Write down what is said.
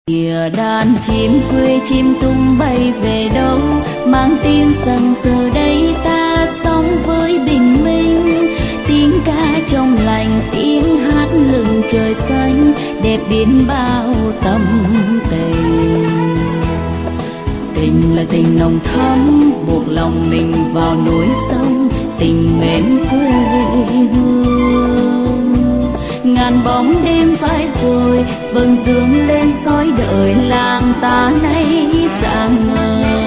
Kìa đàn chim quê chim tung bay về đâu, mang tiếng rằng giờ đây ta sống với bình minh. Tiếng ca trong lành, tiếng hát lừng trời xanh, đẹp biến bao tâm tình. Tình là tình nồng thắm, buộc lòng mình vào núi sông, tình mến quê hương. Ngàn bóng đêm phai rồi, vầng dương lên soi đợi làng ta nay sáng ngời.